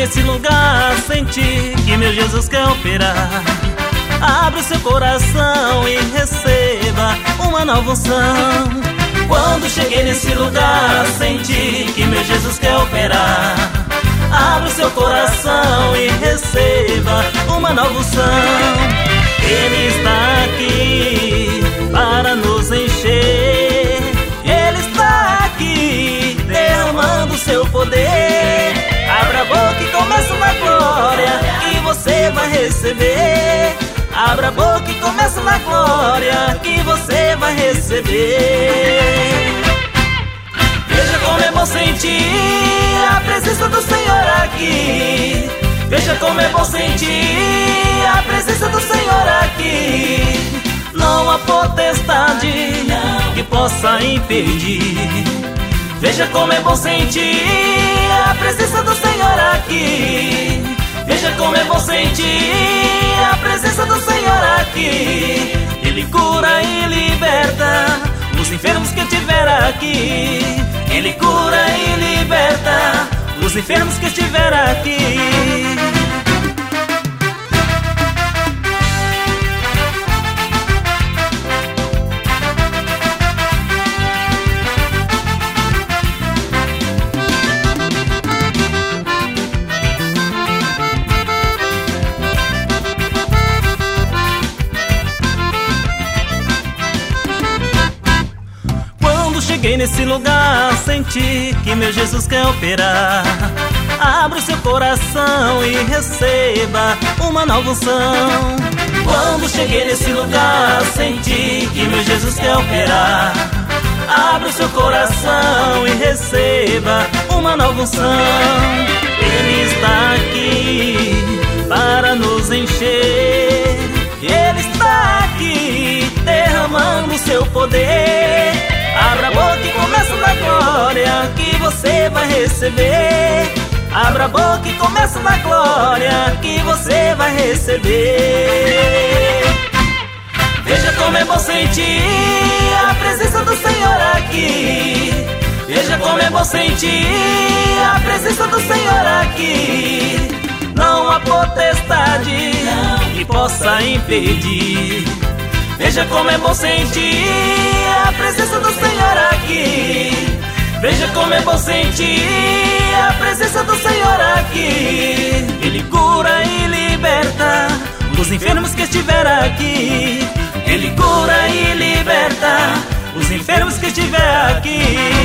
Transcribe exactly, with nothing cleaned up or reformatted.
nesse lugar, senti que meu Jesus quer operar. Abra o seu coração e receba uma nova unção. Quando cheguei nesse lugar, senti que meu Jesus quer operar. Abra o seu coração e receba uma nova unção. Ele está aqui para nos encher. Ele está aqui derramando o seu poder. Abra a boca e começa na glória que você vai receber. Abra a boca e começa na glória que você vai receber. Veja como é bom sentir a presença do Senhor aqui. Veja como é bom sentir a presença do Senhor aqui. Não há potestade que possa impedir. Veja como é bom sentir a presença do Senhor aqui. Veja como é bom sentir a presença do Senhor aqui. Ele cura e liberta os enfermos que estiver aqui. Ele cura e liberta os enfermos que estiver aqui. Cheguei nesse lugar, senti que meu Jesus quer operar. Abra o seu coração e receba uma nova unção. Quando cheguei nesse lugar, senti que meu Jesus quer operar. Abra o seu coração e receba uma nova unção. Ele está aqui para nos encher. Ele está aqui derramando o seu poder. Abra a boca e começa na glória que você vai receber. Abra a boca e começa na glória que você vai receber. Veja como é bom sentir a presença do Senhor aqui. Veja como é bom sentir a presença do Senhor aqui. Não há potestade que possa impedir. Veja como é bom sentir a presença do Senhor aqui. Veja como é bom sentir a presença do Senhor aqui. Ele cura e liberta os enfermos que estiver aqui. Ele cura e liberta os enfermos que estiver aqui.